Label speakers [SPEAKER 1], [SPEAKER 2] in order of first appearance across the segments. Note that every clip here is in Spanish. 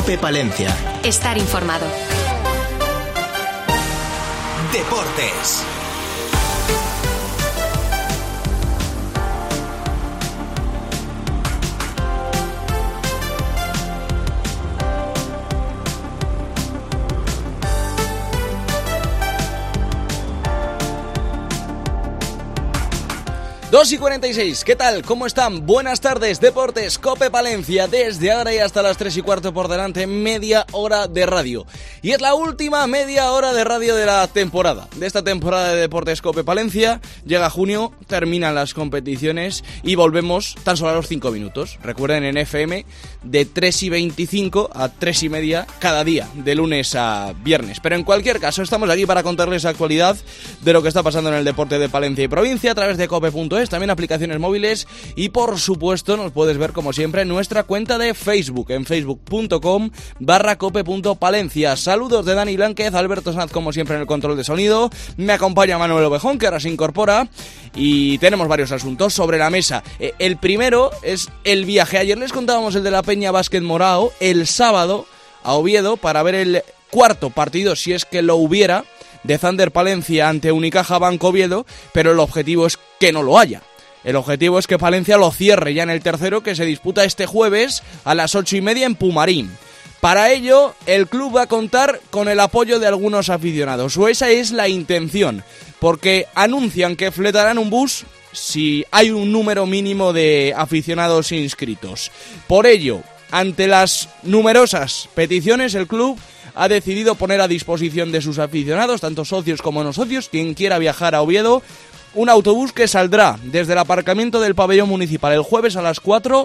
[SPEAKER 1] COPE Palencia.
[SPEAKER 2] Estar informado.
[SPEAKER 1] Deportes.
[SPEAKER 3] Dos y 46, ¿qué tal? ¿Cómo están? Buenas tardes, Deportes COPE Palencia, desde ahora y hasta las 3:15 por delante, media hora de radio. Y es la última media hora de radio de la temporada, de esta temporada de Deportes COPE Palencia. Llega junio, terminan las competiciones y volvemos tan solo a los 5 minutos. Recuerden, en FM, de 3:25 a 3:30 cada día, de lunes a viernes. Pero en cualquier caso, estamos aquí para contarles la actualidad de lo que está pasando en el deporte de Palencia y provincia a través de cope.es. También aplicaciones móviles y por supuesto nos puedes ver como siempre en nuestra cuenta de Facebook, en facebook.com/cope.palencia. Saludos de Dani Blánquez, Alberto Sanz como siempre en el control de sonido, me acompaña Manuel Ovejón que ahora se incorpora y tenemos varios asuntos sobre la mesa. El primero es el viaje. Ayer les contábamos el de la Peña Básquet Morao, el sábado a Oviedo para ver el cuarto partido, si es que lo hubiera, de Thunder Palencia ante Unicaja Banco Oviedo, pero el objetivo es que no lo haya. El objetivo es que Palencia lo cierre ya en el tercero, que se disputa este jueves a las 8:30 en Pumarín. Para ello, el club va a contar con el apoyo de algunos aficionados, o esa es la intención, porque anuncian que fletarán un bus si hay un número mínimo de aficionados inscritos. Por ello, ante las numerosas peticiones, el club ha decidido poner a disposición de sus aficionados, tanto socios como no socios, quien quiera viajar a Oviedo, un autobús que saldrá desde el aparcamiento del pabellón municipal el jueves a las 4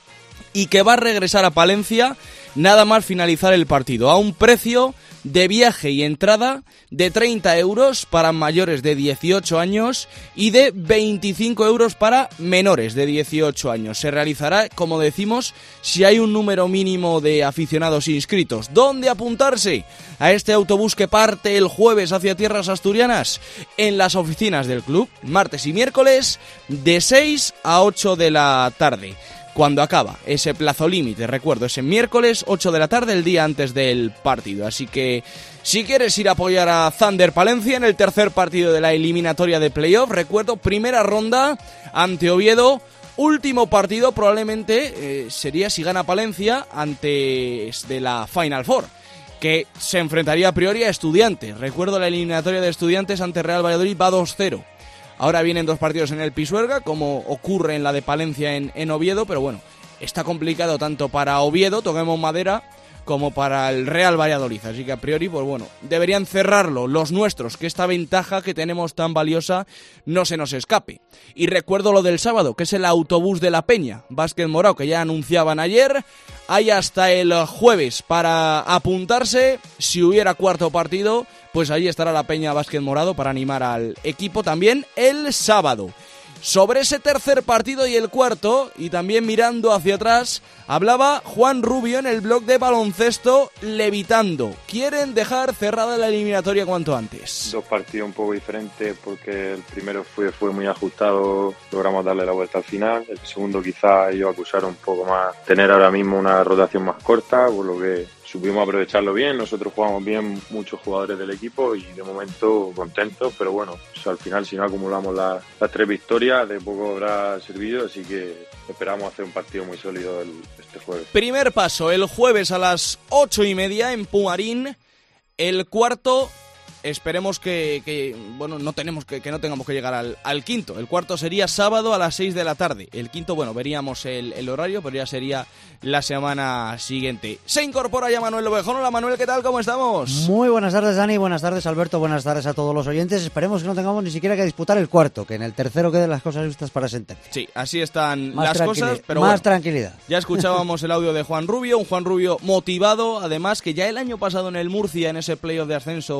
[SPEAKER 3] y que va a regresar a Palencia nada más finalizar el partido, a un precio de viaje y entrada de 30 euros para mayores de 18 años y de 25 euros para menores de 18 años. Se realizará, como decimos, si hay un número mínimo de aficionados inscritos. ¿Dónde apuntarse a este autobús que parte el jueves hacia tierras asturianas? En las oficinas del club, martes y miércoles, de 6 a 8 de la tarde. Cuando acaba ese plazo límite, recuerdo, ese miércoles 8 de la tarde, el día antes del partido. Así que si quieres ir a apoyar a Thunder Palencia en el tercer partido de la eliminatoria de playoff, recuerdo, primera ronda ante Oviedo, último partido probablemente sería si gana Palencia antes de la Final Four, que se enfrentaría a priori a Estudiantes. Recuerdo, la eliminatoria de Estudiantes ante Real Valladolid va 2-0. Ahora vienen dos partidos en el Pisuerga, como ocurre en la de Palencia en Oviedo, pero bueno, está complicado tanto para Oviedo, toquemos madera, como para el Real Valladolid. Así que a priori, pues bueno, deberían cerrarlo los nuestros, que esta ventaja que tenemos tan valiosa no se nos escape. Y recuerdo lo del sábado, que es el autobús de la Peña Básquet Morao, que ya anunciaban ayer. Hay hasta el jueves para apuntarse. Si hubiera cuarto partido, pues ahí estará la Peña Básquet Morado para animar al equipo también el sábado. Sobre ese tercer partido y el cuarto, y también mirando hacia atrás, hablaba Juan Rubio en el blog de baloncesto Levitando. Quieren dejar cerrada la eliminatoria cuanto antes.
[SPEAKER 4] Dos partidos un poco diferentes, porque el primero fue muy ajustado, logramos darle la vuelta al final. El segundo quizás ellos acusaron un poco más tener ahora mismo una rotación más corta, por lo que supimos aprovecharlo bien. Nosotros jugamos bien, muchos jugadores del equipo, y de momento contentos, pero bueno, al final si no acumulamos las 3 victorias, de poco habrá servido, así que esperamos hacer un partido muy sólido este jueves.
[SPEAKER 3] Primer paso, el jueves a las 8:30 en Pumarín, el cuarto. Esperemos que no tengamos que llegar al quinto. El cuarto sería sábado a las 6 de la tarde. El quinto, bueno, veríamos el horario, pero ya sería la semana siguiente. Se incorpora ya Manuel Ovejón. Hola Manuel, ¿qué tal? ¿Cómo estamos?
[SPEAKER 5] Muy buenas tardes, Dani, buenas tardes Alberto, buenas tardes a todos los oyentes. Esperemos que no tengamos ni siquiera que disputar el cuarto, que en el tercero queden las cosas vistas para sentencia.
[SPEAKER 3] Sí, así están las cosas, pero
[SPEAKER 5] más
[SPEAKER 3] bueno,
[SPEAKER 5] tranquilidad.
[SPEAKER 3] Ya escuchábamos el audio de Juan Rubio, un Juan Rubio motivado, además que ya el año pasado en el Murcia, en ese playoff de ascenso,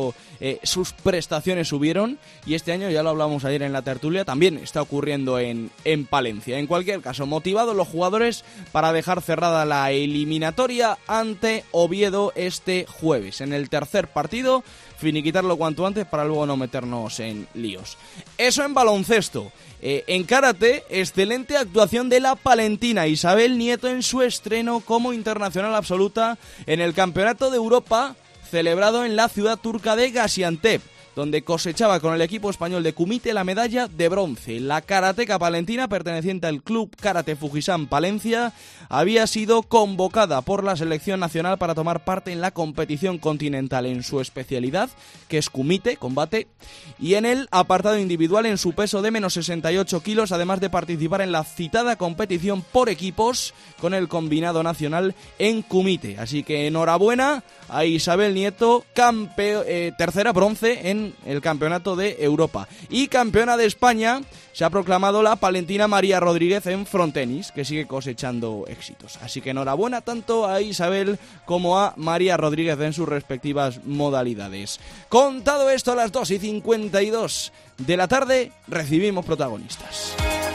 [SPEAKER 3] sus prestaciones subieron, y este año, ya lo hablamos ayer en la tertulia, también está ocurriendo en Palencia. En cualquier caso, motivados los jugadores para dejar cerrada la eliminatoria ante Oviedo este jueves. En el tercer partido, finiquitarlo cuanto antes para luego no meternos en líos. Eso en baloncesto. En karate, excelente actuación de la palentina Isabel Nieto en su estreno como internacional absoluta en el Campeonato de Europa celebrado en la ciudad turca de Gaziantep, donde cosechaba con el equipo español de Kumite la medalla de bronce. La karateca palentina, perteneciente al Club Karate Fujisan Palencia, había sido convocada por la selección nacional para tomar parte en la competición continental en su especialidad, que es Kumite, combate, y en el apartado individual en su peso de menos 68 kilos, además de participar en la citada competición por equipos con el combinado nacional en Kumite. Así que enhorabuena a Isabel Nieto, tercera bronce en el Campeonato de Europa. Y campeona de España se ha proclamado la palentina María Rodríguez en frontenis, que sigue cosechando éxitos. Así que enhorabuena tanto a Isabel como a María Rodríguez en sus respectivas modalidades. Contado esto, a las 2:52 de la tarde recibimos protagonistas.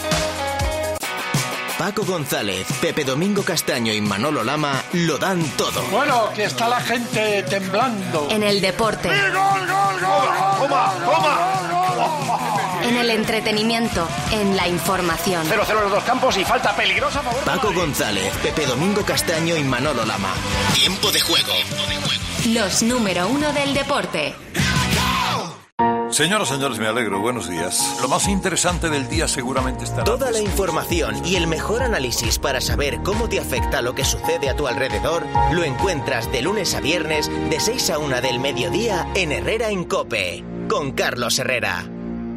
[SPEAKER 1] Paco González, Pepe Domingo Castaño y Manolo Lama lo dan todo.
[SPEAKER 2] Bueno, que está la gente temblando.
[SPEAKER 6] En el deporte. En el entretenimiento, en la información.
[SPEAKER 2] 0-0 en los dos campos y falta peligrosa a favor.
[SPEAKER 1] Paco González, Pepe Domingo Castaño y Manolo Lama. Tiempo de juego.
[SPEAKER 6] Los número 1 del deporte.
[SPEAKER 7] Señoras, señores, me alegro. Buenos días. Lo más interesante del día seguramente estará...
[SPEAKER 1] Toda la información y el mejor análisis para saber cómo te afecta lo que sucede a tu alrededor lo encuentras de lunes a viernes de 6 a 1 del mediodía en Herrera en COPE, con Carlos Herrera.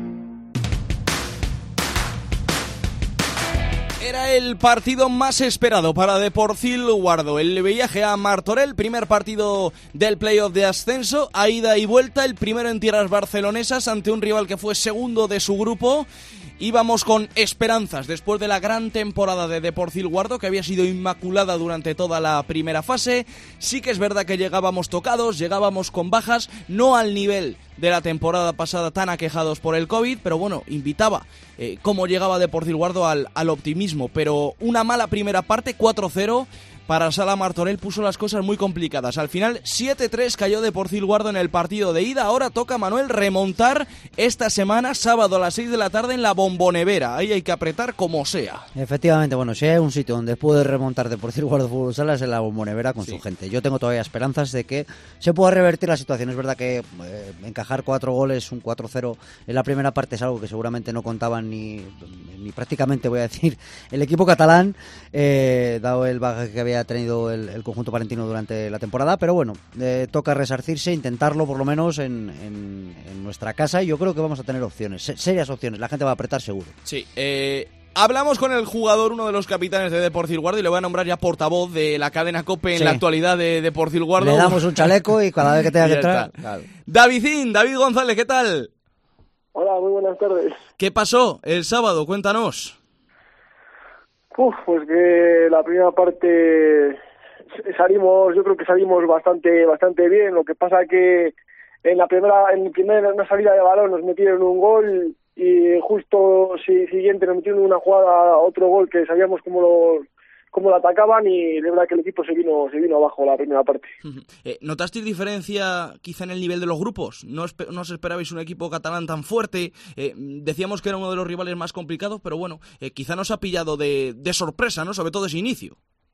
[SPEAKER 3] Era el partido más esperado para Deportivo Guardo. El viaje a Martorell, primer partido del playoff de ascenso, a ida y vuelta, el primero en tierras barcelonesas ante un rival que fue segundo de su grupo. Íbamos con esperanzas después de la gran temporada de Deportivo Guardo, que había sido inmaculada durante toda la primera fase. Sí que es verdad que llegábamos tocados, llegábamos con bajas, no al nivel de la temporada pasada tan aquejados por el COVID, pero bueno, invitaba cómo llegaba Deportivo Guardo al optimismo. Pero una mala primera parte, 4-0, para Sala Martorell puso las cosas muy complicadas. Al final, 7-3 cayó Deportivo Guardo en el partido de ida. Ahora toca, Manuel, remontar esta semana, sábado a las 6 de la tarde en la Bombonevera. Ahí hay que apretar como sea.
[SPEAKER 5] Efectivamente, bueno, si hay un sitio donde puede remontar Deportivo Guardo Fútbol Sala es en la Bombonevera con su gente. Yo tengo todavía esperanzas de que se pueda revertir la situación. Es verdad que encajar 4 goles, un 4-0 en la primera parte es algo que seguramente no contaban ni prácticamente, voy a decir, el equipo catalán, dado el bagaje que había tenido el conjunto palentino durante la temporada, pero bueno, toca resarcirse, intentarlo por lo menos en nuestra casa, y yo creo que vamos a tener opciones, serias opciones, la gente va a apretar seguro.
[SPEAKER 3] Sí, hablamos con el jugador, uno de los capitanes de Deportivo Guardo, y le voy a nombrar ya portavoz de la cadena COPE en la actualidad de Deportivo Guardo.
[SPEAKER 5] Le damos un chaleco y cada vez que tenga que entrar... Claro.
[SPEAKER 3] David González, ¿qué tal?
[SPEAKER 8] Hola, muy buenas tardes.
[SPEAKER 3] ¿Qué pasó el sábado? Cuéntanos.
[SPEAKER 8] Pues que la primera parte yo creo que salimos bastante bien. Lo que pasa que en una salida de balón nos metieron un gol y justo siguiente nos metieron una jugada otro gol que sabíamos cómo lo atacaban, y de verdad que el equipo se vino abajo la primera parte.
[SPEAKER 3] ¿Notasteis diferencia quizá en el nivel de los grupos? ¿No os esperabais un equipo catalán tan fuerte? Decíamos que era uno de los rivales más complicados, pero bueno, quizá nos ha pillado de sorpresa, ¿no? Sobre todo ese inicio.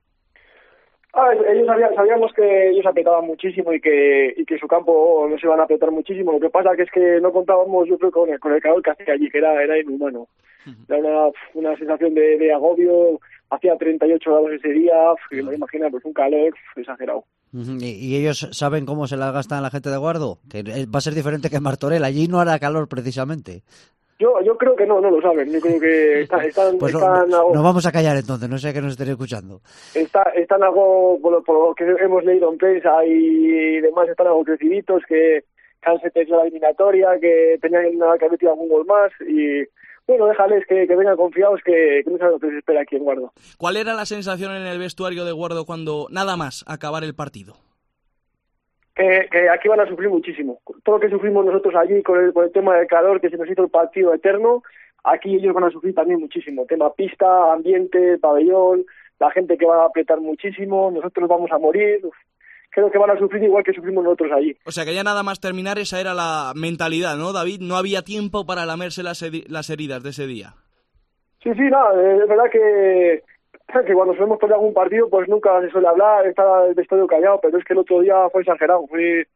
[SPEAKER 8] Sabíamos que ellos apretaban muchísimo y que su campo nos iban a apretar muchísimo. Lo que pasa es que no contábamos, yo creo, con el calor que hacía allí, que era inhumano. Era una sensación de agobio. Hacía 38 grados ese día, que me imagino, pues un calor exagerado.
[SPEAKER 5] ¿Y ellos saben cómo se las gastan la gente de Guardo? Que va a ser diferente que en Martorell, allí no hará calor precisamente.
[SPEAKER 8] Yo creo que no lo saben. Yo creo que están
[SPEAKER 5] pues nos vamos a callar entonces, no sé que nos estén escuchando.
[SPEAKER 8] Están algo, por lo que hemos leído en prensa y demás, están algo creciditos, que han sentenciado la eliminatoria, que tenían que haber metido algún gol más, y bueno, déjales que vengan confiados, que no saben lo que se espera aquí en Guardo.
[SPEAKER 3] ¿Cuál era la sensación en el vestuario de Guardo cuando nada más acabar el partido?
[SPEAKER 8] que aquí van a sufrir muchísimo. Todo lo que sufrimos nosotros allí con el tema del calor, que se nos hizo el partido eterno, aquí ellos van a sufrir también muchísimo. Tema pista, ambiente, pabellón, la gente que va a apretar muchísimo, nosotros vamos a morir. Creo que van a sufrir igual que sufrimos nosotros allí.
[SPEAKER 3] O sea que ya nada más terminar, esa era la mentalidad, ¿no, David? No había tiempo para lamerse las heridas de ese día.
[SPEAKER 8] Sí, es verdad que cuando solemos perder algún partido, pues nunca se suele hablar, está el vestuario callado, pero es que el otro día fue exagerado.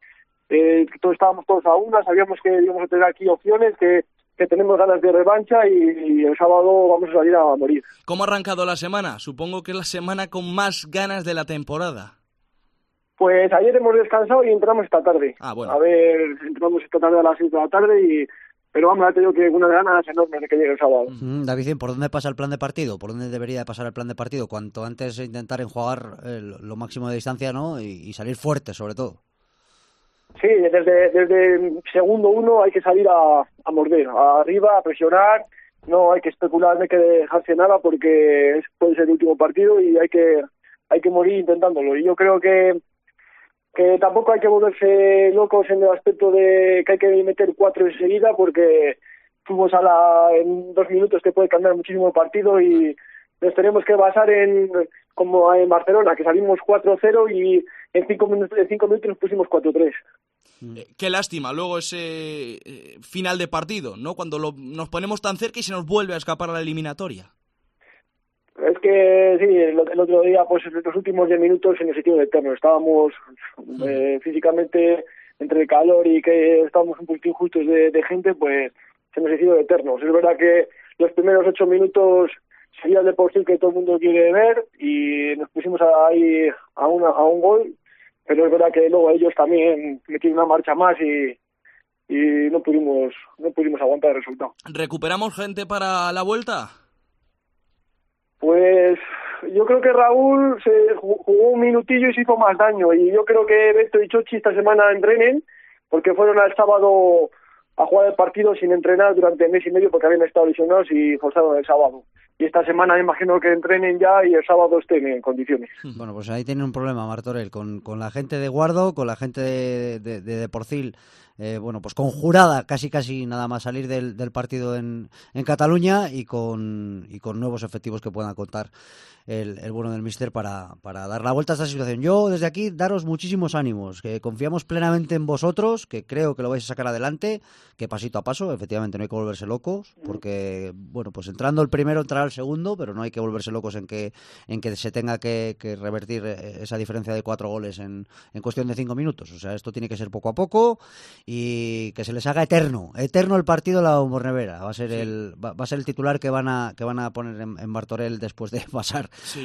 [SPEAKER 8] Estábamos todos a una, sabíamos que íbamos a tener aquí opciones, que tenemos ganas de revancha y el sábado vamos a salir a morir.
[SPEAKER 3] ¿Cómo ha arrancado la semana? Supongo que es la semana con más ganas de la temporada.
[SPEAKER 8] Pues ayer hemos descansado y entramos esta tarde.
[SPEAKER 3] Bueno.
[SPEAKER 8] A ver, entramos esta tarde a las 6 de la tarde pero vamos, ya te digo que unas ganas enormes de que llegue el sábado.
[SPEAKER 5] David, ¿por dónde pasa el plan de partido? ¿Por dónde debería pasar el plan de partido? Cuanto antes intentar enjuagar lo máximo de distancia, ¿no? Y salir fuerte, sobre todo.
[SPEAKER 8] Sí, desde segundo uno hay que salir a morder, arriba, a presionar, no hay que especular, no hay que dejarse nada porque puede ser el último partido y hay que morir intentándolo. Y yo creo que tampoco hay que volverse locos en el aspecto de que hay que meter 4 enseguida porque fuimos en 2 minutos te puede cambiar muchísimo el partido y nos tenemos que basar como en Barcelona, que salimos 4-0 y en 5 minutos nos pusimos 4-3.
[SPEAKER 3] Qué lástima, luego ese final de partido, ¿no? Cuando nos ponemos tan cerca y se nos vuelve a escapar a la eliminatoria.
[SPEAKER 8] Es que sí, el otro día, pues en los últimos 10 minutos se nos hicieron eterno. Estábamos físicamente entre el calor y que estábamos un poquito injustos de gente, pues se nos hicieron eternos. Es verdad que los primeros 8 minutos sería el deportivo que todo el mundo quiere ver y nos pusimos ahí a un gol, pero es verdad que luego ellos también metieron una marcha más y no pudimos aguantar el resultado.
[SPEAKER 3] ¿Recuperamos gente para la vuelta?
[SPEAKER 8] Pues yo creo que Raúl se jugó un minutillo y se hizo más daño. Y yo creo que Beto y Chochi esta semana entrenen, porque fueron al sábado a jugar el partido sin entrenar durante mes y medio porque habían estado lesionados y forzaron el sábado. Y esta semana me imagino que entrenen ya y el sábado estén en condiciones.
[SPEAKER 5] Bueno, pues ahí tiene un problema Martorell, con la gente de Guardo, con la gente de Porcil, pues conjurada casi nada más salir del partido en Cataluña y con nuevos efectivos que puedan contar el bueno del míster para dar la vuelta a esta situación. Yo desde aquí daros muchísimos ánimos, que confiamos plenamente en vosotros, que creo que lo vais a sacar adelante, que pasito a paso, efectivamente no hay que volverse locos, porque bueno, pues entrando el primero entrará el segundo, pero no hay que volverse locos en que se tenga que revertir esa diferencia de 4 goles en cuestión de 5 minutos. O sea, esto tiene que ser poco a poco y que se les haga eterno el partido de la Bombonera. Va a ser el titular que van a poner en Martorell después de pasar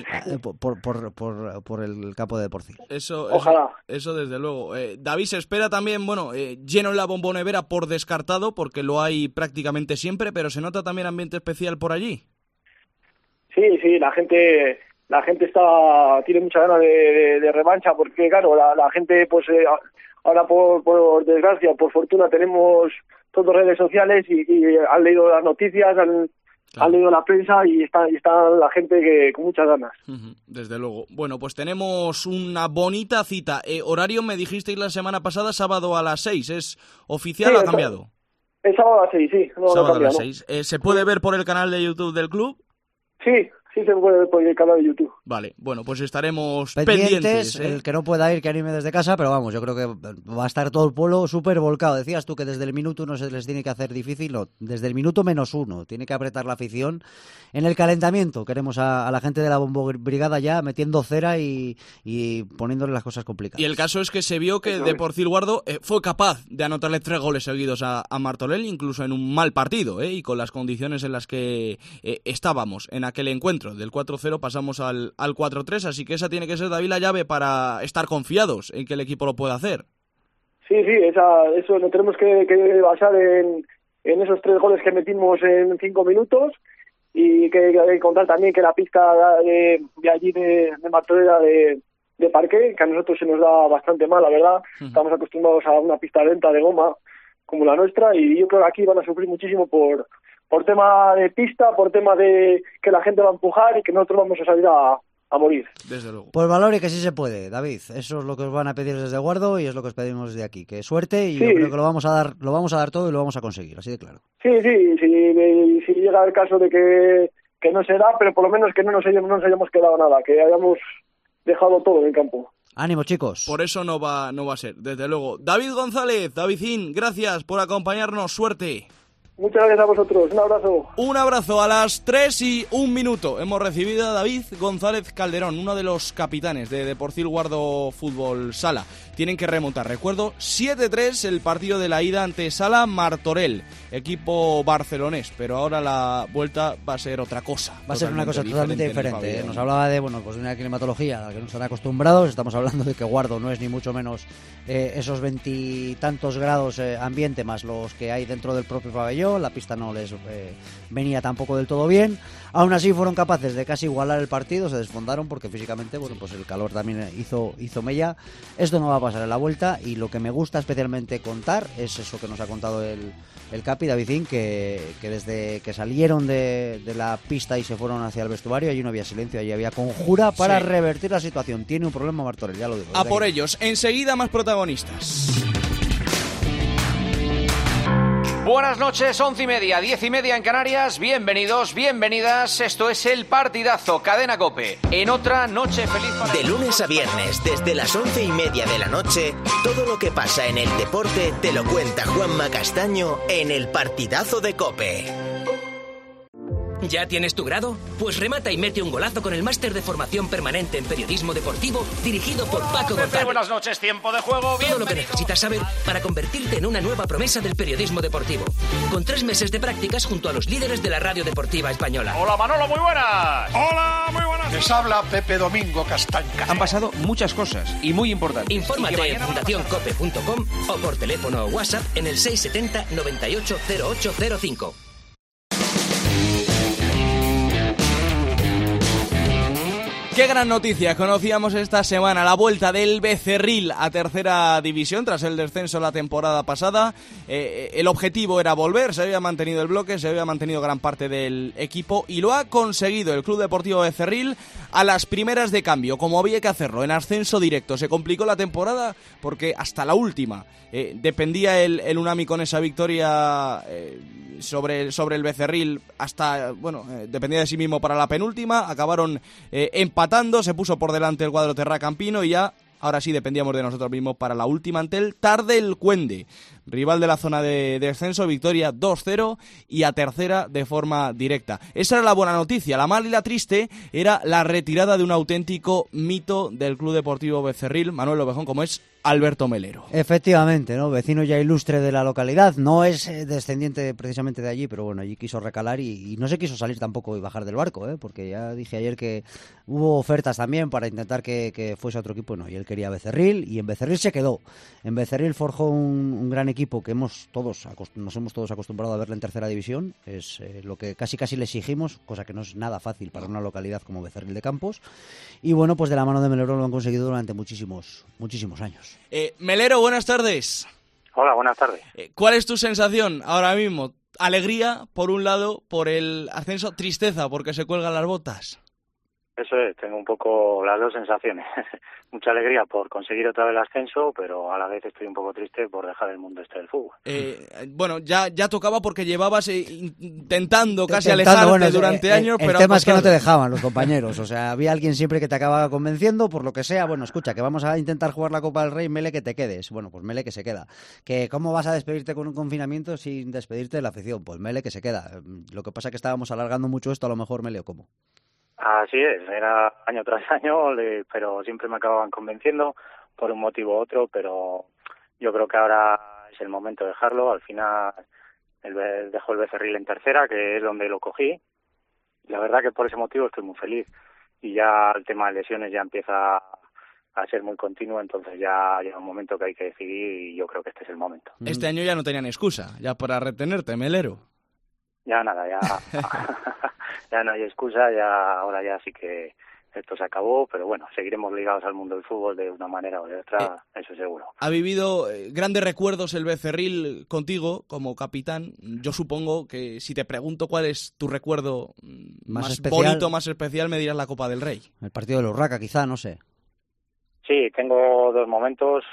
[SPEAKER 5] por el campo de Porcil.
[SPEAKER 8] Ojalá.
[SPEAKER 3] Eso desde luego. David, se espera también, lleno en la Bombonera por descartado, porque lo hay prácticamente siempre, pero se nota también ambiente especial por allí.
[SPEAKER 8] Sí, la gente tiene mucha ganas de revancha, porque claro, la gente pues ahora por desgracia, por fortuna tenemos todas redes sociales y han leído las noticias, han leído la prensa y está la gente que con muchas ganas.
[SPEAKER 3] Desde luego. Bueno, pues tenemos una bonita cita. Horario me dijisteis la semana pasada, sábado a las 6. ¿Es oficial o ha cambiado?
[SPEAKER 8] Es sábado a las 6, sí.
[SPEAKER 3] Sábado a las 6. ¿Se puede ver por el canal de YouTube del club?
[SPEAKER 8] Sí, se puede ver por el canal de YouTube.
[SPEAKER 3] Vale, bueno, pues estaremos
[SPEAKER 5] pendientes. El que no pueda ir, que anime desde casa, pero vamos, yo creo que va a estar todo el pueblo súper volcado. Decías tú que desde el minuto 1 se les tiene que hacer difícil, no, desde el minuto -1 tiene que apretar la afición. En el calentamiento queremos a la gente de la Bombo Brigada ya metiendo cera y poniéndole las cosas complicadas.
[SPEAKER 3] Y el caso es que se vio que de Porcil Guardo fue capaz de anotarle 3 goles seguidos a Martorell, incluso en un mal partido, y con las condiciones en las que estábamos en aquel encuentro. Del 4-0 pasamos al 4-3, así que esa tiene que ser, David, la llave para estar confiados en que el equipo lo pueda hacer. Sí,
[SPEAKER 8] eso lo tenemos que basar en esos 3 goles que metimos en 5 minutos y que contar también que la pista de allí de Martorell de parqué, que a nosotros se nos da bastante mal, la verdad. Estamos acostumbrados a una pista lenta de goma como la nuestra y yo creo que aquí van a sufrir muchísimo por tema de pista, por tema de que la gente va a empujar y que nosotros vamos a salir a a morir.
[SPEAKER 3] Desde luego.
[SPEAKER 5] Pues valore que sí se puede, David. Eso es lo que os van a pedir desde Guardo y es lo que os pedimos desde aquí. Que suerte y
[SPEAKER 8] Sí.
[SPEAKER 5] yo creo que lo vamos a dar todo y lo vamos a conseguir, así de claro.
[SPEAKER 8] Sí, si llega el caso de que no se da, pero por lo menos que no nos hayamos quedado nada, que hayamos dejado todo en el campo.
[SPEAKER 5] Ánimo, chicos.
[SPEAKER 3] Por eso no va a ser, desde luego. David González, Davidín, gracias por acompañarnos. Suerte.
[SPEAKER 8] Muchas gracias a vosotros. Un abrazo.
[SPEAKER 3] Un abrazo. A las 3:01 hemos recibido a David González Calderón, uno de los capitanes de Deportivo Guardo Fútbol Sala. Tienen que remontar, recuerdo, 7-3 el partido de la ida ante Sala Martorell, equipo barcelonés, pero ahora la vuelta va a ser otra cosa.
[SPEAKER 5] Va a ser una cosa totalmente diferente.
[SPEAKER 3] ¿eh?
[SPEAKER 5] Nos hablaba de pues de una climatología a la que no están acostumbrados. Estamos hablando de que Guardo no es ni mucho menos esos 20 y tantos grados ambiente más los que hay dentro del propio pabellón. La pista no les venía tampoco del todo bien. Aún así fueron capaces de casi igualar el partido, se desfondaron porque físicamente pues el calor también hizo mella. Esto no va a pasar en la vuelta y lo que me gusta especialmente contar es eso que nos ha contado el Capi, Davidín, que desde que salieron de la pista y se fueron hacia el vestuario, allí no había silencio, allí había conjura para revertir la situación. Tiene un problema Martorell, ya lo digo.
[SPEAKER 3] A por ellos, enseguida más protagonistas.
[SPEAKER 9] Buenas noches, 11:30, 10:30 en Canarias. Bienvenidos, bienvenidas. Esto es El Partidazo, Cadena COPE. En otra noche feliz para...
[SPEAKER 1] De lunes a viernes, desde las 11:30 de la noche, todo lo que pasa en el deporte te lo cuenta Juanma Castaño en El Partidazo de COPE.
[SPEAKER 10] ¿Ya tienes tu grado? Pues remata y mete un golazo con el máster de formación permanente en periodismo deportivo dirigido por Paco González.
[SPEAKER 2] Buenas noches, tiempo de juego.
[SPEAKER 10] Todo lo que necesitas saber para convertirte en una nueva promesa del periodismo deportivo. Con 3 meses de prácticas junto a los líderes de la radio deportiva española.
[SPEAKER 2] Hola Manolo, muy buenas. Hola, muy buenas. Les habla Pepe Domingo Castaña.
[SPEAKER 9] Han pasado muchas cosas y muy importantes.
[SPEAKER 10] Infórmate en fundacioncope.com o por teléfono o WhatsApp en el 670 98 0805.
[SPEAKER 3] Qué gran noticia conocíamos esta semana, la vuelta del Becerril a tercera división tras el descenso la temporada pasada. El objetivo era volver, se había mantenido el bloque, se había mantenido gran parte del equipo y lo ha conseguido el Club Deportivo Becerril a las primeras de cambio, como había que hacerlo, en ascenso directo. Se complicó la temporada porque hasta la última dependía el Unami con esa victoria sobre el Becerril, hasta dependía de sí mismo para la penúltima. Acabaron empatando, se puso por delante el cuadro terracampino y ya ahora sí dependíamos de nosotros mismos para la última ante el Tardel Cuende, rival de la zona de descenso. Victoria 2-0 y a tercera de forma directa. Esa era la buena noticia. La mala y la triste era la retirada de un auténtico mito del Club Deportivo Becerril, Manuel Ovejón, como es Alberto Melero.
[SPEAKER 5] Efectivamente, ¿no? Vecino ya ilustre de la localidad, no es descendiente precisamente de allí, pero bueno, allí quiso recalar y no se quiso salir tampoco y bajar del barco, porque ya dije ayer que hubo ofertas también para intentar que fuese a otro equipo, no, y él quería Becerril y en Becerril se quedó. En Becerril forjó un gran equipo que nos hemos todos acostumbrado a verle en tercera división, es lo que casi le exigimos, cosa que no es nada fácil para una localidad como Becerril de Campos, y bueno, pues de la mano de Melero lo han conseguido durante muchísimos años.
[SPEAKER 3] Melero, buenas tardes.
[SPEAKER 11] Hola, buenas tardes.
[SPEAKER 3] ¿Cuál es tu sensación ahora mismo? Alegría, por un lado, por el ascenso, tristeza, porque se cuelgan las botas.
[SPEAKER 11] Eso es, tengo un poco las dos sensaciones. Mucha alegría por conseguir otra vez el ascenso, pero a la vez estoy un poco triste por dejar el mundo del fútbol.
[SPEAKER 3] Ya tocaba porque llevabas intentando casi alejarte durante años, pero...
[SPEAKER 5] El tema es que no te dejaban los compañeros, o sea, había alguien siempre que te acababa convenciendo, por lo que sea, escucha, que vamos a intentar jugar la Copa del Rey, Mele, que te quedes. Bueno, pues Mele, que se queda. Que ¿cómo vas a despedirte con un confinamiento sin despedirte de la afición? Pues Mele, que se queda. Lo que pasa es que estábamos alargando mucho esto, a lo mejor, Mele, ¿o cómo?
[SPEAKER 11] Así es, era año tras año, pero siempre me acababan convenciendo por un motivo u otro, pero yo creo que ahora es el momento de dejarlo. Al final dejo el Becerril en tercera, que es donde lo cogí, y la verdad que por ese motivo estoy muy feliz. Y ya el tema de lesiones ya empieza a ser muy continuo, entonces ya llega un momento que hay que decidir y yo creo que este es el momento.
[SPEAKER 3] Este año ya no tenían excusa, ya para retenerte, Melero.
[SPEAKER 11] Ya nada, ya no hay excusa, ahora ya sí que esto se acabó, pero bueno, seguiremos ligados al mundo del fútbol de una manera o de otra, eso seguro.
[SPEAKER 3] Ha vivido grandes recuerdos el Becerril contigo como capitán. Yo supongo que si te pregunto cuál es tu recuerdo más bonito, más especial, me dirás la Copa del Rey.
[SPEAKER 5] El partido de Urraca, quizá, no sé.
[SPEAKER 11] Sí, tengo dos momentos.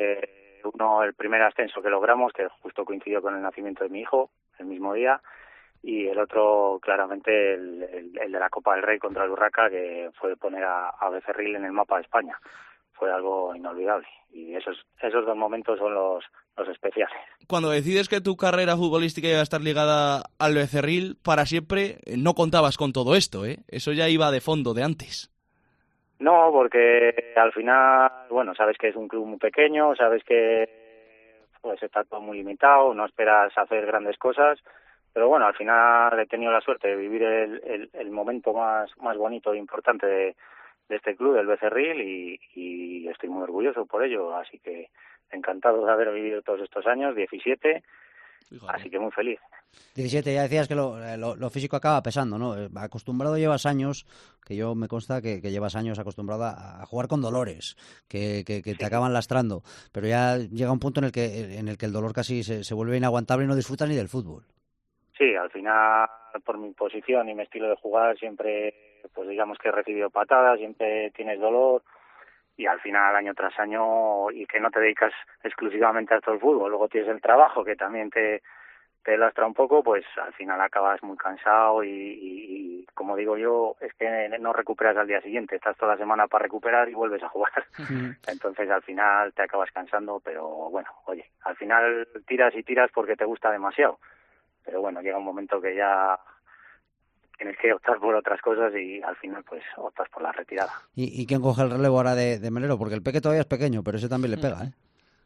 [SPEAKER 11] Uno, el primer ascenso que logramos, que justo coincidió con el nacimiento de mi hijo, el mismo día, y el otro, claramente, el de la Copa del Rey contra el Urraca, que fue poner a Becerril en el mapa de España. Fue algo inolvidable, y esos dos momentos son los especiales.
[SPEAKER 3] Cuando decides que tu carrera futbolística iba a estar ligada al Becerril para siempre, no contabas con todo esto, ¿eh? Eso ya iba de fondo, de antes.
[SPEAKER 11] No, porque al final, bueno, sabes que es un club muy pequeño, sabes que pues está todo muy limitado, no esperas hacer grandes cosas, pero bueno, al final he tenido la suerte de vivir el momento más bonito e importante de este club, del Becerril, y estoy muy orgulloso por ello, así que encantado de haber vivido todos estos años, 17, fíjate. Así que muy feliz.
[SPEAKER 5] 17, ya decías que lo físico acaba pesando, ¿no? Acostumbrado llevas años, que yo me consta que llevas años acostumbrado a jugar con dolores, que te acaban lastrando, pero ya llega un punto en el que el dolor casi se vuelve inaguantable y no disfrutas ni del fútbol.
[SPEAKER 11] Sí, al final, por mi posición y mi estilo de jugar, siempre, pues digamos que he recibido patadas, siempre tienes dolor, y al final, año tras año, y que no te dedicas exclusivamente a esto del fútbol, luego tienes el trabajo que también te lastra un poco, pues al final acabas muy cansado y como digo yo, es que no recuperas al día siguiente, estás toda la semana para recuperar y vuelves a jugar. Entonces al final te acabas cansando, pero bueno, oye, al final tiras y tiras porque te gusta demasiado, pero bueno, llega un momento que ya tienes que optar por otras cosas y al final pues optas por la retirada.
[SPEAKER 5] ¿Y quién coge el relevo ahora de Melero? Porque el Peque todavía es pequeño, pero ese también le pega, ¿eh?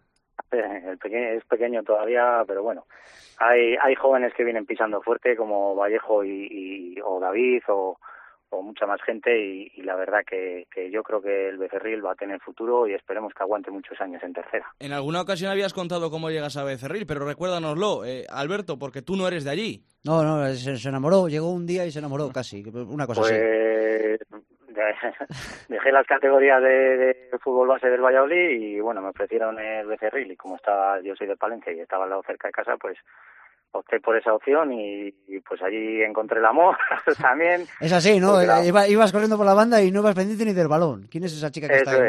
[SPEAKER 11] Es pequeño todavía, pero bueno, hay jóvenes que vienen pisando fuerte como Vallejo o David o mucha más gente y la verdad que yo creo que el Becerril va a tener futuro y esperemos que aguante muchos años en tercera.
[SPEAKER 3] En alguna ocasión habías contado cómo llegas a Becerril, pero recuérdanoslo, Alberto, porque tú no eres de allí.
[SPEAKER 5] No, se enamoró, llegó un día y se enamoró casi, una cosa así.
[SPEAKER 11] Dejé las categorías de fútbol base del Valladolid y bueno, me ofrecieron el Becerril y como yo soy de Palencia y estaba al lado cerca de casa, pues opté por esa opción y pues allí encontré el amor también.
[SPEAKER 5] Es así, ¿no? Ibas corriendo por la banda y no ibas pendiente ni del balón. ¿Quién es esa chica que está ahí?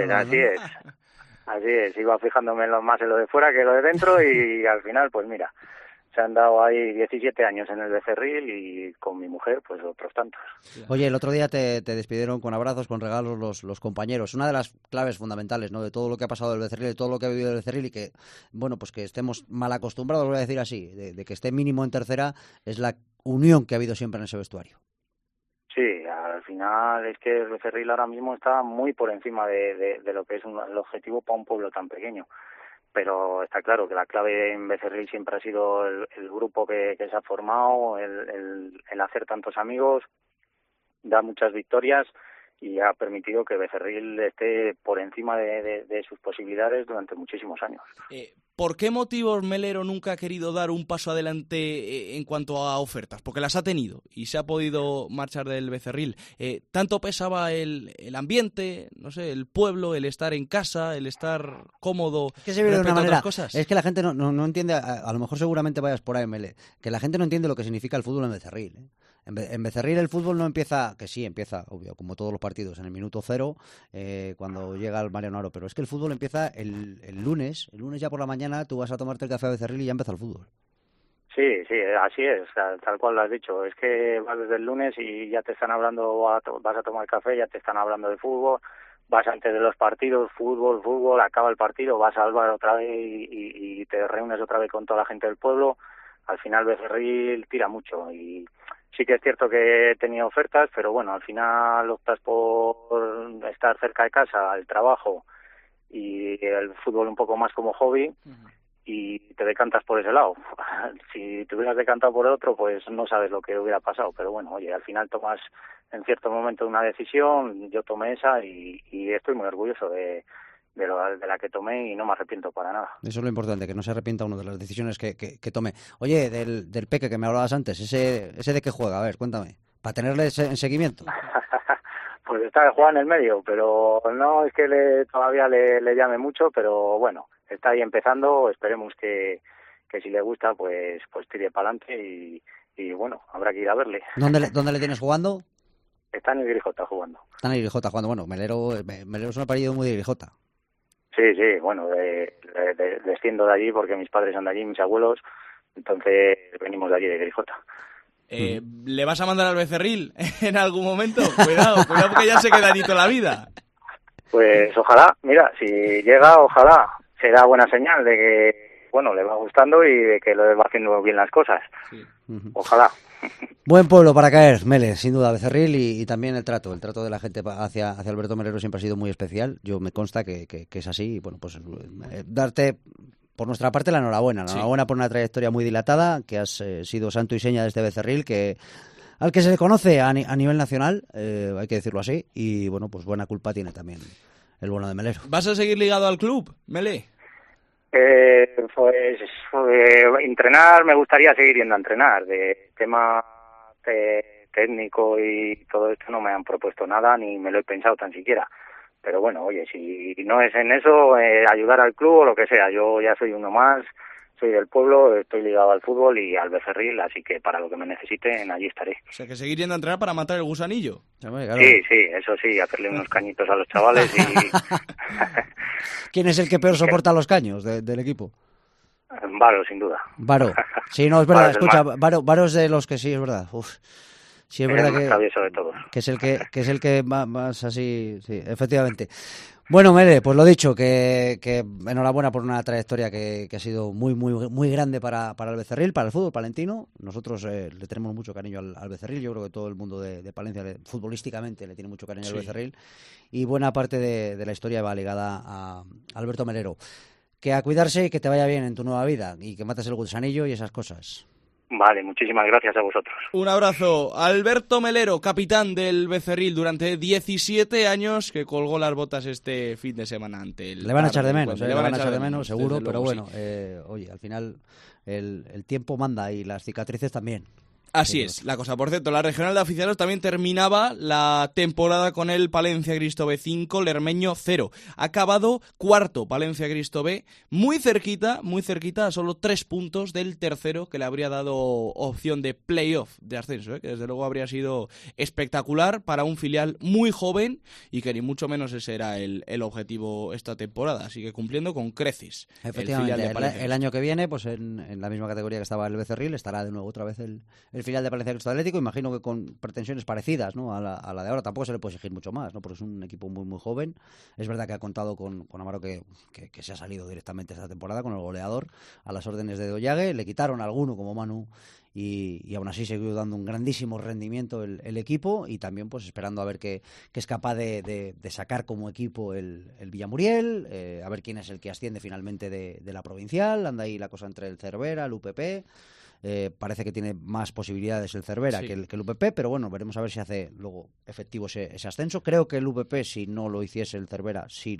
[SPEAKER 11] Así es, iba fijándome más en lo de fuera que lo de dentro y al final, pues mira, se han dado ahí 17 años en el Becerril y con mi mujer, pues otros tantos.
[SPEAKER 5] Oye, el otro día te despidieron con abrazos, con regalos los compañeros. Una de las claves fundamentales, ¿no?, de todo lo que ha pasado del Becerril, de todo lo que ha vivido el Becerril y que, bueno, pues que estemos mal acostumbrados, voy a decir así, de que esté mínimo en tercera, es la unión que ha habido siempre en ese vestuario.
[SPEAKER 11] Sí, al final es que el Becerril ahora mismo está muy por encima de lo que es el objetivo para un pueblo tan pequeño. Pero está claro que la clave en Becerril siempre ha sido el grupo que se ha formado, el hacer tantos amigos, da muchas victorias y ha permitido que Becerril esté por encima de sus posibilidades durante muchísimos años.
[SPEAKER 3] ¿Por qué motivos Melero nunca ha querido dar un paso adelante en cuanto a ofertas? Porque las ha tenido y se ha podido marchar del Becerril. ¿Tanto pesaba el ambiente, no sé, el pueblo, el estar en casa, el estar cómodo?
[SPEAKER 5] Es que se ve de una manera,
[SPEAKER 3] cosas?
[SPEAKER 5] es que la gente no entiende, a lo mejor seguramente vayas por ahí, Mele, que la gente no entiende lo que significa el fútbol en Becerril, ¿eh? En Becerril el fútbol no empieza, que sí empieza, obvio, como todos los partidos, en el minuto cero, cuando llega el Mariano Aro, pero es que el fútbol empieza el lunes ya por la mañana, tú vas a tomarte el café a Becerril y ya empieza el fútbol.
[SPEAKER 11] Sí, así es, tal cual lo has dicho, es que vas desde el lunes y ya te están hablando, vas a tomar café, ya te están hablando de fútbol, vas antes de los partidos, fútbol, acaba el partido, vas al bar otra vez y te reúnes otra vez con toda la gente del pueblo. Al final Becerril tira mucho y sí que es cierto que he tenido ofertas, pero bueno, al final optas por estar cerca de casa, el trabajo y el fútbol un poco más como hobby y te decantas por ese lado. Si te hubieras decantado por el otro, pues no sabes lo que hubiera pasado, pero bueno, oye, al final tomas en cierto momento una decisión, yo tomé esa y estoy muy orgulloso de la que tomé y no me arrepiento para nada.
[SPEAKER 5] Eso es lo importante, que no se arrepienta uno de las decisiones que tome. Oye, del Peque que me hablabas antes, ese de qué juega, a ver, cuéntame, para tenerle en seguimiento.
[SPEAKER 11] Pues está de jugar en el medio, pero no es que todavía le llame mucho, pero bueno, está ahí empezando, esperemos que si le gusta, pues tire para adelante y bueno, habrá que ir a verle.
[SPEAKER 5] ¿Dónde le tienes jugando?
[SPEAKER 11] Está en el Grijota jugando.
[SPEAKER 5] Está en el Grijota jugando. Bueno, Melero es un apellido muy de Grijota.
[SPEAKER 11] Sí, bueno, desciendo de allí porque mis padres son de allí, mis abuelos, entonces venimos de allí, de Grijota.
[SPEAKER 3] ¿Le vas a mandar al Becerril en algún momento? Cuidado porque ya se queda allí toda la vida.
[SPEAKER 11] Pues ojalá, mira, si llega, ojalá, será buena señal de que, bueno, le va gustando y de que lo va haciendo bien las cosas. Sí. Ojalá.
[SPEAKER 5] Buen pueblo para caer, Mele, sin duda, Becerril, y también el trato de la gente hacia Alberto Melero siempre ha sido muy especial. Yo me consta que es así, y bueno, pues darte por nuestra parte la enhorabuena por una trayectoria muy dilatada, que has sido santo y seña de este Becerril, al que se le conoce a nivel nacional, hay que decirlo así, y bueno, pues buena culpa tiene también el bueno de Melero.
[SPEAKER 3] ¿Vas a seguir ligado al club, Mele?
[SPEAKER 11] Pues entrenar, me gustaría seguir yendo a entrenar. De tema técnico y todo esto no me han propuesto nada, ni me lo he pensado tan siquiera. Pero bueno, oye, si no es en eso, ayudar al club o lo que sea, yo ya soy uno más, soy del pueblo, estoy ligado al fútbol y al Becerril, así que para lo que me necesiten, allí estaré.
[SPEAKER 3] O sea, que seguir yendo a entrenar para matar el gusanillo.
[SPEAKER 5] Claro.
[SPEAKER 11] Sí, eso sí, hacerle unos cañitos a los chavales y...
[SPEAKER 5] ¿Quién es el que peor soporta los caños del equipo?
[SPEAKER 11] Varo, sin duda.
[SPEAKER 5] Varo. Sí, no, es verdad, escucha, Varo es de los que sí, es verdad. Uf. Sí, es verdad que es el que más así, sí, efectivamente. Bueno, Mele, pues lo dicho, que enhorabuena por una trayectoria que ha sido muy, muy, muy grande para el Becerril, para el fútbol palentino. Nosotros le tenemos mucho cariño al Becerril. Yo creo que todo el mundo de Palencia, futbolísticamente, le tiene mucho cariño al Becerril. Y buena parte de la historia va ligada a Alberto Melero. Que a cuidarse y que te vaya bien en tu nueva vida y que mates el gusanillo y esas cosas.
[SPEAKER 11] Vale, muchísimas gracias a vosotros.
[SPEAKER 3] Un abrazo. Alberto Melero, capitán del Becerril durante 17 años, que colgó las botas este fin de semana ante el...
[SPEAKER 5] Le van a echar de menos, le van a echar de menos, seguro, pero bueno, oye, al final el tiempo manda y las cicatrices también.
[SPEAKER 3] Así es, la cosa. Por cierto, la regional de aficionados también terminaba la temporada con el Palencia Cristo B 5, Lermeño 0. Ha acabado cuarto Palencia Cristo B, muy cerquita, a solo 3 puntos del tercero, que le habría dado opción de playoff de ascenso, que desde luego habría sido espectacular para un filial muy joven y que ni mucho menos ese era el objetivo esta temporada. Así que cumpliendo con creces.
[SPEAKER 5] Efectivamente, el año que viene, pues en la misma categoría que estaba el Becerril, estará de nuevo otra vez el filial de Palencia Cristo Atlético, imagino que con pretensiones parecidas, ¿no? a la de ahora. Tampoco se le puede exigir mucho más, ¿no? Porque es un equipo muy muy joven. Es verdad que ha contado con Amaro que se ha salido directamente esta temporada con el goleador a las órdenes de Dollague. Le quitaron a alguno como Manu y aún así siguió dando un grandísimo rendimiento el equipo, y también pues esperando a ver qué es capaz de sacar como equipo el Villamuriel, a ver quién es el que asciende finalmente de la provincial. Anda ahí la cosa entre el Cervera, el UPP. Parece que tiene más posibilidades el Cervera que el UPP, pero bueno, veremos a ver si hace luego efectivo ese ascenso. Creo que el UPP, si no lo hiciese el Cervera, sí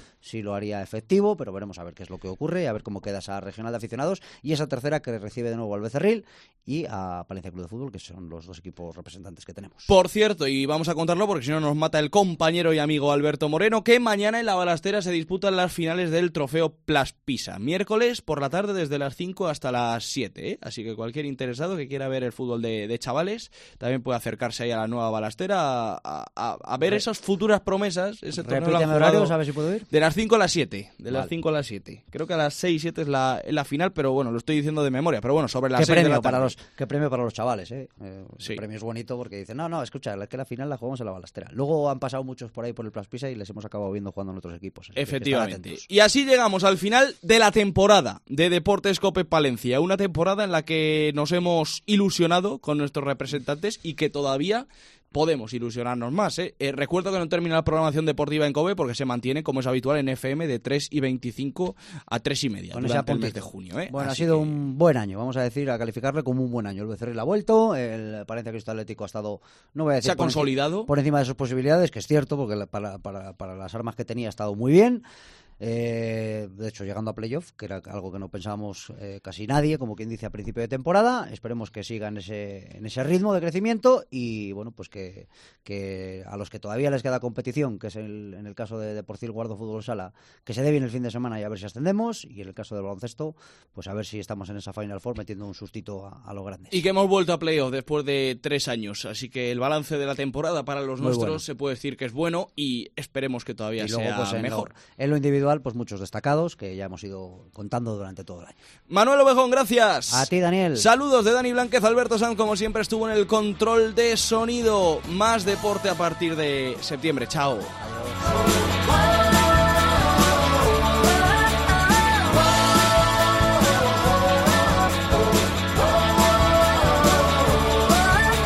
[SPEAKER 5] lo haría efectivo, pero veremos a ver qué es lo que ocurre, a ver cómo queda esa regional de aficionados y esa tercera que recibe de nuevo al Becerril y a Palencia Club de Fútbol, que son los dos equipos representantes que tenemos.
[SPEAKER 3] Por cierto, y vamos a contarlo porque si no nos mata el compañero y amigo Alberto Moreno, que mañana en la Balastera se disputan las finales del Trofeo Plus Pisa, miércoles por la tarde desde las 5 hasta las 7, así que cualquier interesado que quiera ver el fútbol de chavales también puede acercarse ahí a la nueva Balastera a ver esas futuras promesas. Ese
[SPEAKER 5] Repíteme horarios, a ver si puedo ir.
[SPEAKER 3] De las 5 a las 7, las 5 a las 7. Creo que a las 6 y 7 es la final, pero bueno, lo estoy diciendo de memoria, pero bueno, sobre las 6 de la tarde.
[SPEAKER 5] Qué premio para los chavales, El premio es bonito porque dicen, no, escucha, es que la final la jugamos en la Balastera. Luego han pasado muchos por ahí por el Plus Pisa y les hemos acabado viendo jugando en otros equipos.
[SPEAKER 3] Efectivamente. Y así llegamos al final de la temporada de Deportes Cope Palencia, una temporada en la que nos hemos ilusionado con nuestros representantes y que todavía podemos ilusionarnos más. Recuerdo que no termina la programación deportiva en COPE porque se mantiene, como es habitual, en FM de 3:25 a 3:30 durante el mes de junio.
[SPEAKER 5] Bueno, ha sido un buen año, vamos a decir, a calificarle como un buen año. El Becerril ha vuelto, el Palencia Cristo Atlético ha estado, no voy a decir,
[SPEAKER 3] se ha consolidado
[SPEAKER 5] por encima de sus posibilidades, que es cierto, porque para las armas que tenía ha estado muy bien. de hecho llegando a playoff, que era algo que no pensábamos casi nadie, como quien dice, a principio de temporada. Esperemos que siga en ese ritmo de crecimiento y bueno, pues que a los que todavía les queda competición, que es en el caso de Deportivo Guardo Fútbol Sala, que se dé bien el fin de semana y a ver si ascendemos, y en el caso del baloncesto, pues a ver si estamos en esa Final Four metiendo un sustito a los grandes.
[SPEAKER 3] Y que hemos vuelto a playoff después de 3 años, así que el balance de la temporada para los nuestros se puede decir que es bueno y esperemos que todavía luego, sea pues, mejor.
[SPEAKER 5] En lo individual, pues muchos destacados que ya hemos ido contando durante todo el año.
[SPEAKER 3] Manuel Ovejón, gracias.
[SPEAKER 5] A ti, Daniel.
[SPEAKER 3] Saludos de Dani Blánquez. Alberto Sanz, como siempre, estuvo en el control de sonido. Más deporte a partir de septiembre. Chao.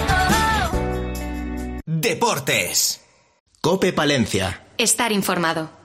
[SPEAKER 1] Deportes. COPE Palencia.
[SPEAKER 6] Estar informado.